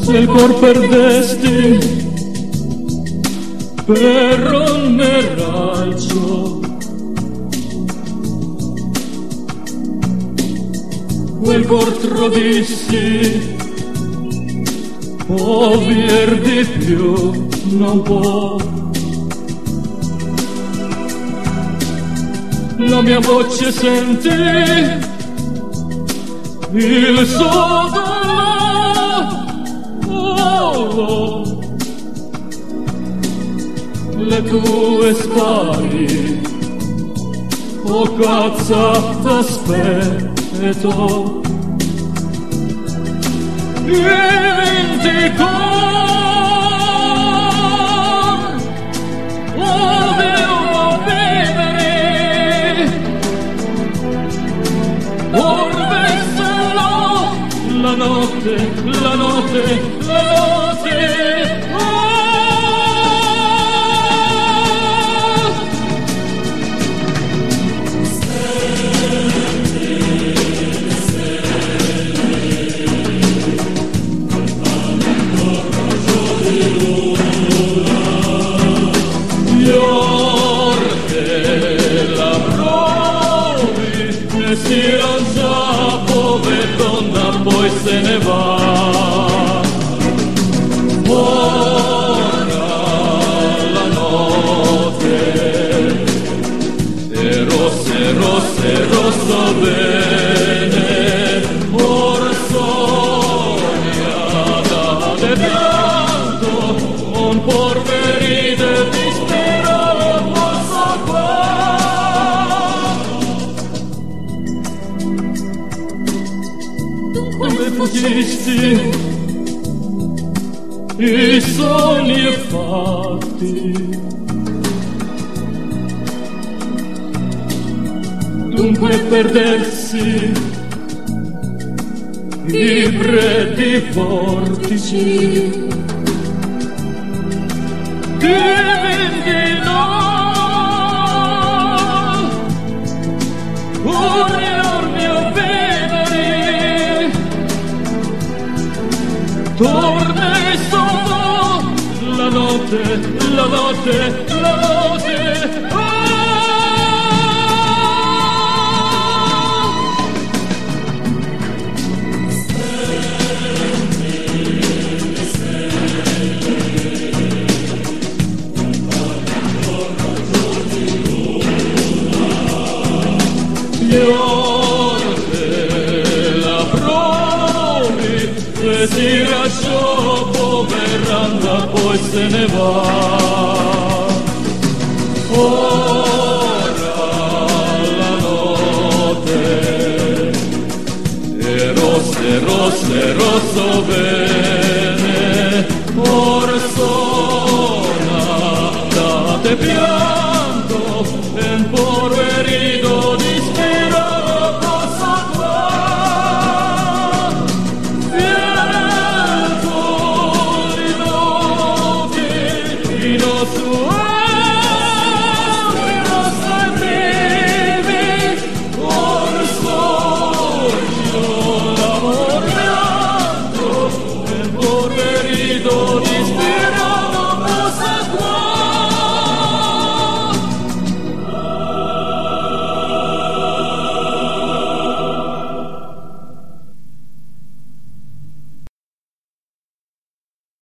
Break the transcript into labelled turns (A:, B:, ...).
A: il cor perdesti per un meraggio. Quel cor trovisti ovvier di più non può. La mia voce senti il suo dolore, le tue spari, oh cazzo t'aspetto, dimentico devo vivere, orbe solo la notte, la notte, la notte. Si lancia povera donna, poi se ne va. Ora la notte è rossa, rossa, rossa bene, ora sognata de pianto, un porveride disperato passa qua. Come fuggisti i sogni e fatti, dunque perdersi i freddi vortici, diventi no, torna e solo la notte, la notte, la notte. Si lasciò poveranda, poi se ne va. Ora la notte è rossa, rossa, rossa.